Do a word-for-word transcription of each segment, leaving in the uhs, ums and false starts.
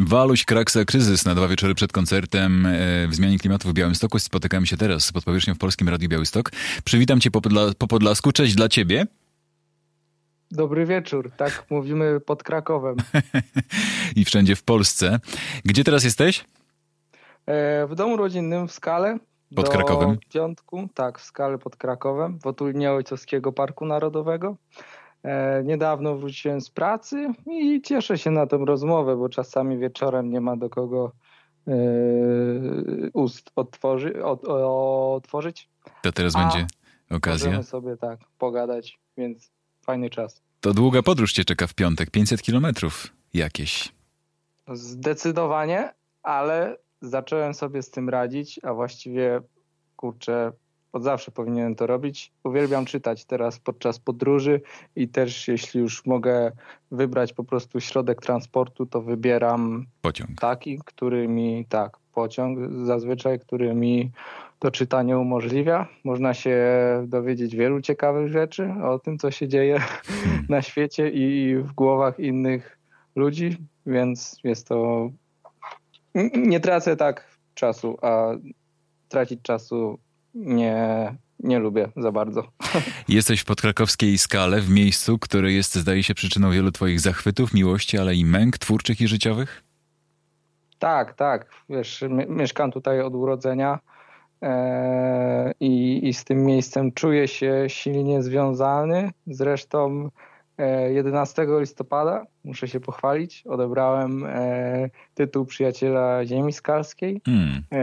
Waluś, Kraksa, Kryzys na dwa wieczory przed koncertem w Zmianie Klimatu w Białymstoku. Spotykamy się teraz pod powierzchnią w Polskim Radiu Białystok. Przywitam cię po, Podla- po Podlasku. Cześć dla ciebie. Dobry wieczór, tak mówimy pod Krakowem. I wszędzie w Polsce. Gdzie teraz jesteś? E, w domu rodzinnym w Skale. Pod do Krakowem? Piątku, tak, w Skale pod Krakowem, w otulinie Ojcowskiego Parku Narodowego. E, niedawno wróciłem z pracy i cieszę się na tę rozmowę, bo czasami wieczorem nie ma do kogo e, ust otworzy, od, o, otworzyć. To teraz A będzie okazja. Możemy sobie tak pogadać, więc fajny czas. To długa podróż cię czeka w piątek, pięćset kilometrów jakieś. Zdecydowanie, ale zacząłem sobie z tym radzić, a właściwie, kurczę, od zawsze powinienem to robić. Uwielbiam czytać teraz podczas podróży i też jeśli już mogę wybrać po prostu środek transportu, to wybieram Pociąg. taki, który mi, tak, pociąg zazwyczaj, który mi to czytanie umożliwia. Można się dowiedzieć wielu ciekawych rzeczy o tym, co się dzieje hmm. na świecie i w głowach innych ludzi, więc jest to... Nie tracę tak czasu, a tracić czasu nie, nie lubię za bardzo. Jesteś w podkrakowskiej Skale, w miejscu, które jest, zdaje się, przyczyną wielu twoich zachwytów, miłości, ale i męk twórczych i życiowych? Tak, tak. Wiesz, mieszkam tutaj od urodzenia e, i, i z tym miejscem czuję się silnie związany. Zresztą jedenastego listopada, muszę się pochwalić, odebrałem e, tytuł przyjaciela ziemi skalskiej. Hmm. E,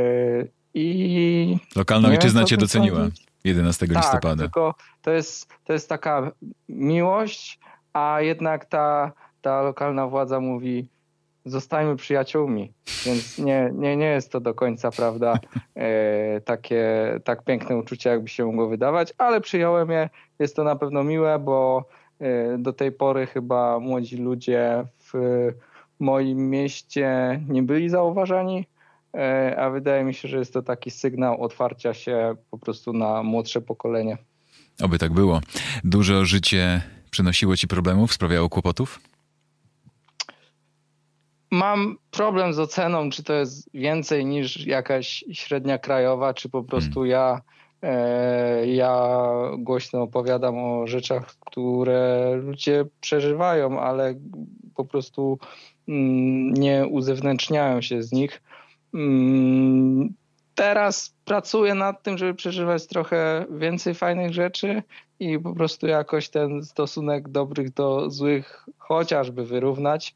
i Lokalna ojczyzna cię doceniła sądzić. jedenastego tak, listopada. Tylko to jest, to jest taka miłość, a jednak ta, ta lokalna władza mówi: zostańmy przyjaciółmi. Więc nie, nie, nie jest to do końca, prawda, e, takie tak piękne uczucie, jakby się mogło wydawać, ale przyjąłem je. Jest to na pewno miłe, bo do tej pory chyba młodzi ludzie w moim mieście nie byli zauważani, a wydaje mi się, że jest to taki sygnał otwarcia się po prostu na młodsze pokolenie. Oby tak było. Dużo życie przynosiło ci problemów, sprawiało kłopotów? Mam problem z oceną, czy to jest więcej niż jakaś średnia krajowa, czy po prostu hmm. ja Ja głośno opowiadam o rzeczach, które ludzie przeżywają, ale po prostu nie uzewnętrzniają się z nich. Teraz pracuję nad tym, żeby przeżywać trochę więcej fajnych rzeczy i po prostu jakoś ten stosunek dobrych do złych chociażby wyrównać.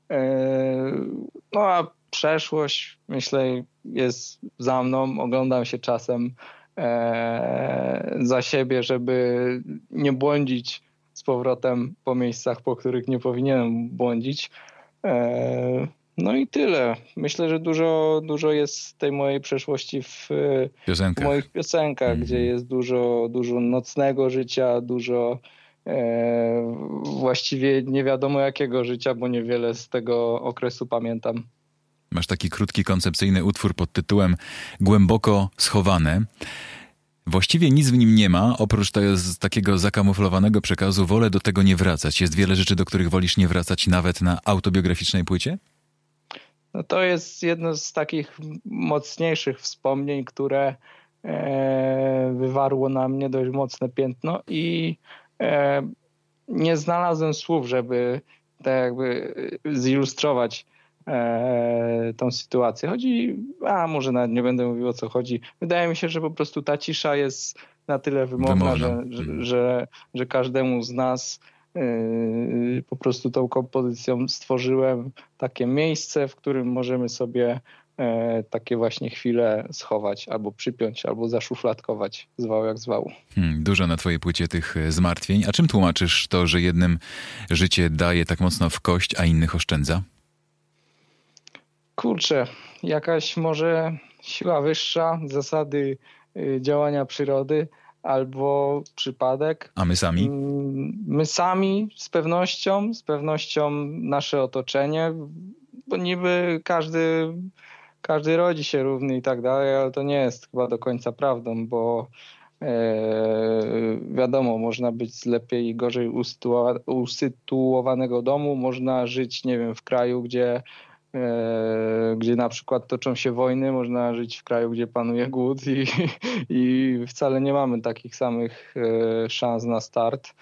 No a przeszłość, myślę, jest za mną. Oglądam się czasem za siebie, żeby nie błądzić z powrotem po miejscach, po których nie powinienem błądzić. No i tyle. Myślę, że dużo, dużo jest tej mojej przeszłości w, w moich piosenkach, mm. gdzie jest dużo, dużo nocnego życia, dużo e, właściwie nie wiadomo jakiego życia, bo niewiele z tego okresu pamiętam. Masz taki krótki, koncepcyjny utwór pod tytułem Głęboko schowane. Właściwie nic w nim nie ma, oprócz tego, takiego zakamuflowanego przekazu wolę do tego nie wracać. Jest wiele rzeczy, do których wolisz nie wracać nawet na autobiograficznej płycie? No to jest jedno z takich mocniejszych wspomnień, które e, wywarło na mnie dość mocne piętno i e, nie znalazłem słów, żeby tak jakby zilustrować e, tą sytuację. Chodzi, a może nawet nie będę mówił, o co chodzi. Wydaje mi się, że po prostu ta cisza jest na tyle wymowna, że, że, że, że każdemu z nas Yy, po prostu tą kompozycją stworzyłem takie miejsce, w którym możemy sobie e, takie właśnie chwile schować, albo przypiąć, albo zaszufladkować, zwał jak zwał. Hmm, dużo na twojej płycie tych zmartwień. A czym tłumaczysz to, że jednym życie daje tak mocno w kość, a innych oszczędza? Kurczę, jakaś może siła wyższa, zasady y, działania przyrody, albo przypadek. A my sami? My sami z pewnością, z pewnością nasze otoczenie, bo niby każdy, każdy rodzi się równy i tak dalej, ale to nie jest chyba do końca prawdą, bo e, wiadomo, można być z lepiej i gorzej usytua- usytuowanego domu, można żyć, nie wiem, w kraju, gdzie gdzie na przykład toczą się wojny, można żyć w kraju, gdzie panuje głód i, i wcale nie mamy takich samych szans na start.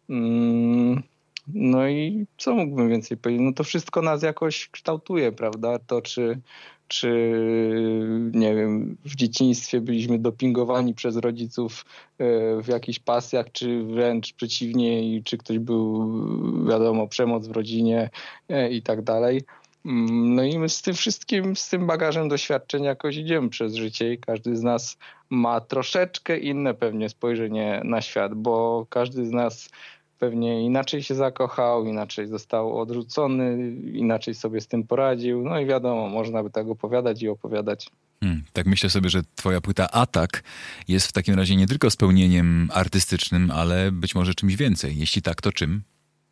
No i co mógłbym więcej powiedzieć? No to wszystko nas jakoś kształtuje, prawda? To czy, czy nie wiem, w dzieciństwie byliśmy dopingowani przez rodziców w jakichś pasjach, czy wręcz przeciwnie, i czy ktoś był, wiadomo, przemoc w rodzinie i tak dalej. No i my z tym wszystkim, z tym bagażem doświadczeń jakoś idziemy przez życie i każdy z nas ma troszeczkę inne pewnie spojrzenie na świat, bo każdy z nas pewnie inaczej się zakochał, inaczej został odrzucony, inaczej sobie z tym poradził. No i wiadomo, można by tak opowiadać i opowiadać. Hmm, tak myślę sobie, że twoja płyta Atak jest w takim razie nie tylko spełnieniem artystycznym, ale być może czymś więcej. Jeśli tak, to czym?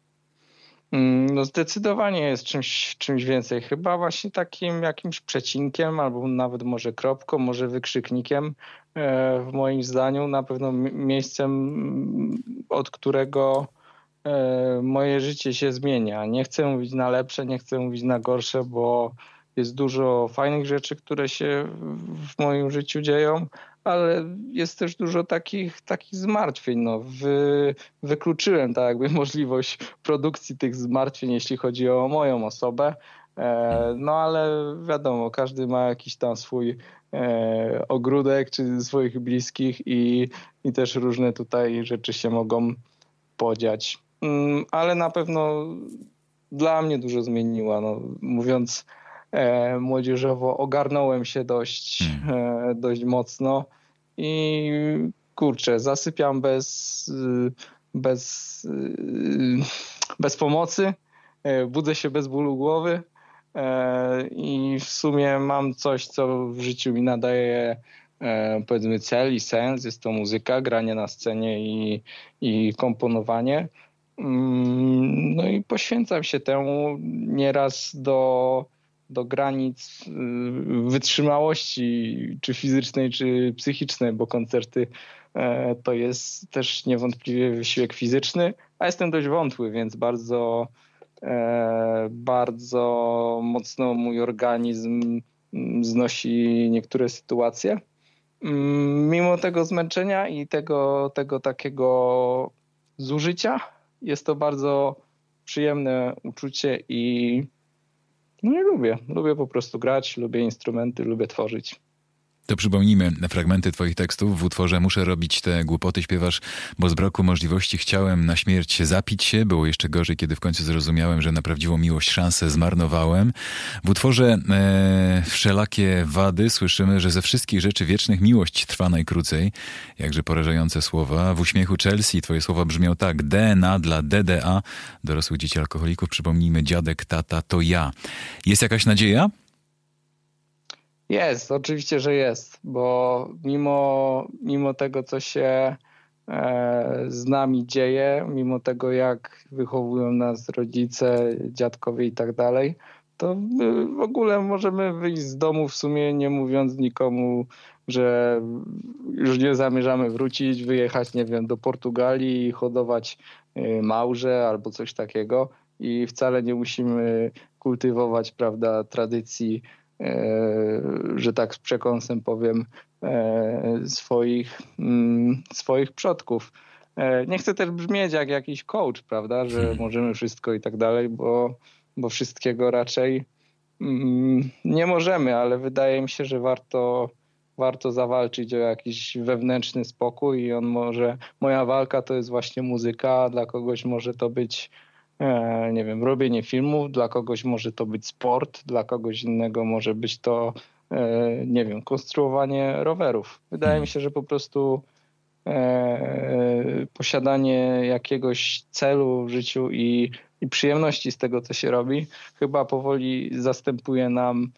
No zdecydowanie jest czymś, czymś więcej. Chyba właśnie takim jakimś przecinkiem, albo nawet może kropką, może wykrzyknikiem w moim zdaniu. Na pewno miejscem, od którego moje życie się zmienia. Nie chcę mówić na lepsze, nie chcę mówić na gorsze, bo jest dużo fajnych rzeczy, które się w moim życiu dzieją, ale jest też dużo takich, takich zmartwień. No, wy, wykluczyłem tak jakby możliwość produkcji tych zmartwień, jeśli chodzi o moją osobę. No ale wiadomo, każdy ma jakiś tam swój ogródek czy swoich bliskich i, i też różne tutaj rzeczy się mogą podziać. Ale na pewno dla mnie dużo zmieniła. No, mówiąc e, młodzieżowo, ogarnąłem się dość, e, dość mocno i kurczę, zasypiam bez, bez, bez pomocy, e, budzę się bez bólu głowy e, i w sumie mam coś, co w życiu mi nadaje e, powiedzmy cel i sens. Jest to muzyka, granie na scenie i, i komponowanie. No i poświęcam się temu nieraz do, do granic wytrzymałości, czy fizycznej, czy psychicznej, bo koncerty to jest też niewątpliwie wysiłek fizyczny, a jestem dość wątły, więc bardzo, bardzo mocno mój organizm znosi niektóre sytuacje. Mimo tego zmęczenia i tego, tego takiego zużycia, jest to bardzo przyjemne uczucie i no nie lubię. Lubię po prostu grać, lubię instrumenty, lubię tworzyć. To przypomnijmy fragmenty twoich tekstów. W utworze Muszę robić te głupoty śpiewasz, bo z braku możliwości chciałem na śmierć zapić się. Było jeszcze gorzej, kiedy w końcu zrozumiałem, że na prawdziwą miłość szansę zmarnowałem. W utworze e, Wszelakie wady słyszymy, że ze wszystkich rzeczy wiecznych miłość trwa najkrócej. Jakże porażające słowa. W Uśmiechu Chelsea twoje słowa brzmią tak. D N A dla D D A. Dorosłych dzieci alkoholików. Przypomnijmy, dziadek, tata to ja. Jest jakaś nadzieja? Jest, oczywiście, że jest, bo mimo, mimo tego, co się e, z nami dzieje, mimo tego, jak wychowują nas rodzice, dziadkowie i tak dalej, to w ogóle możemy wyjść z domu w sumie nie mówiąc nikomu, że już nie zamierzamy wrócić, wyjechać, nie wiem, do Portugalii i hodować małże albo coś takiego i wcale nie musimy kultywować, prawda, tradycji, że tak z przekąsem powiem, swoich, swoich przodków. Nie chcę też brzmieć jak jakiś coach, prawda, że możemy wszystko i tak dalej, bo, bo wszystkiego raczej nie możemy, ale wydaje mi się, że warto, warto zawalczyć o jakiś wewnętrzny spokój i on może, moja walka to jest właśnie muzyka, dla kogoś może to być nie wiem, robienie filmów, dla kogoś może to być sport, dla kogoś innego może być to, nie wiem, konstruowanie rowerów. Wydaje mi się, że po prostu posiadanie jakiegoś celu w życiu i, i przyjemności z tego, co się robi, chyba powoli zastępuje nam,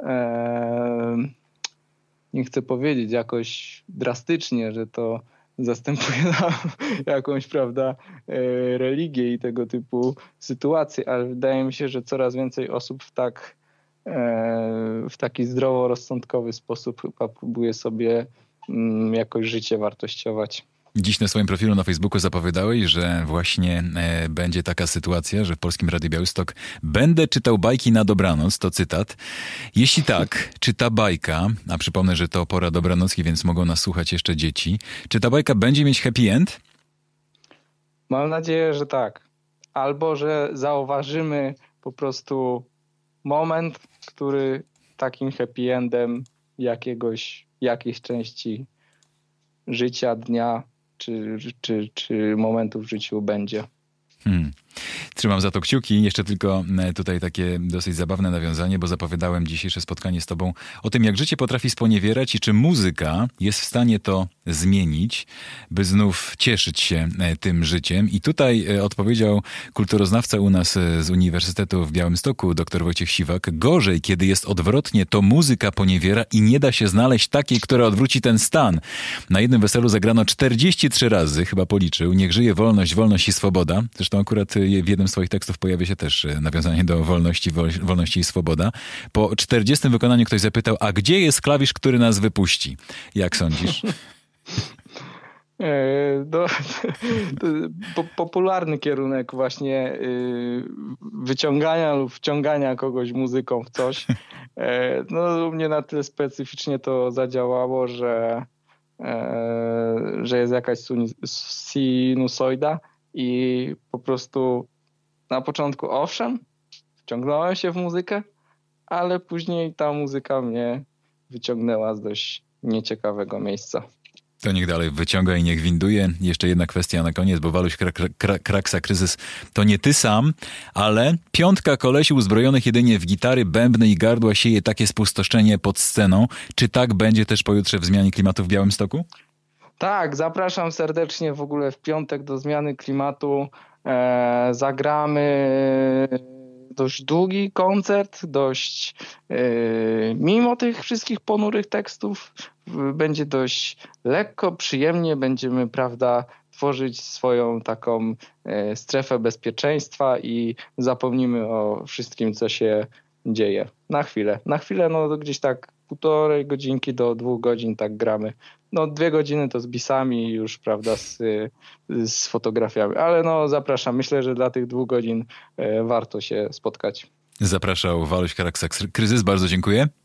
nie chcę powiedzieć jakoś drastycznie, że to zastępuje nam jakąś, prawda, religię i tego typu sytuacje, ale wydaje mi się, że coraz więcej osób w tak w taki zdroworozsądkowy sposób chyba próbuje sobie jakoś życie wartościować. Dziś na swoim profilu na Facebooku zapowiadałeś, że właśnie e, będzie taka sytuacja, że w Polskim Radiu Białystok będę czytał bajki na dobranoc, to cytat. Jeśli tak, czy ta bajka, a przypomnę, że to pora dobranocki, więc mogą nas słuchać jeszcze dzieci, czy ta bajka będzie mieć happy end? Mam nadzieję, że tak. Albo, że zauważymy po prostu moment, który takim happy endem jakiegoś, jakiejś części życia, dnia czy, czy, czy momentu w życiu będzie. Hmm. Trzymam za to kciuki. Jeszcze tylko tutaj takie dosyć zabawne nawiązanie, bo zapowiadałem dzisiejsze spotkanie z tobą o tym, jak życie potrafi sponiewierać i czy muzyka jest w stanie to zmienić, by znów cieszyć się tym życiem. I tutaj odpowiedział kulturoznawca u nas z Uniwersytetu w Białymstoku, dr Wojciech Siwak: gorzej, kiedy jest odwrotnie, to muzyka poniewiera i nie da się znaleźć takiej, która odwróci ten stan. Na jednym weselu zagrano czterdzieści trzy razy, chyba policzył, niech żyje wolność, wolność i swoboda. Zresztą akurat w jednym z swoich tekstów pojawia się też nawiązanie do wolności, wolności i swoboda. Po czterdziestym wykonaniu ktoś zapytał: a gdzie jest klawisz, który nas wypuści? Jak sądzisz? No, to popularny kierunek właśnie wyciągania lub wciągania kogoś muzyką w coś. No, u mnie na tyle specyficznie to zadziałało, że, że jest jakaś sinusoida i po prostu na początku owszem, wciągnąłem się w muzykę, ale później ta muzyka mnie wyciągnęła z dość nieciekawego miejsca. To niech dalej wyciąga i niech winduje. Jeszcze jedna kwestia na koniec, bo Waluś Krak, Krak, Kraksa Kryzys to nie ty sam, ale piątka kolesi uzbrojonych jedynie w gitary, bębny i gardła sieje takie spustoszenie pod sceną. Czy tak będzie też pojutrze w Zmianie Klimatu w Białymstoku? Tak, zapraszam serdecznie w ogóle w piątek do Zmiany Klimatu. E, zagramy dość długi koncert, dość e, mimo tych wszystkich ponurych tekstów będzie dość lekko, przyjemnie. Będziemy, prawda, tworzyć swoją taką e, strefę bezpieczeństwa i zapomnimy o wszystkim, co się dzieje. Na chwilę. Na chwilę, no gdzieś tak półtorej godzinki do dwóch godzin tak gramy. No dwie godziny to z bisami już, prawda, z, z fotografiami. Ale no zapraszam. Myślę, że dla tych dwóch godzin e, warto się spotkać. Zapraszał Waluś Kraksa Kryzys. Bardzo dziękuję.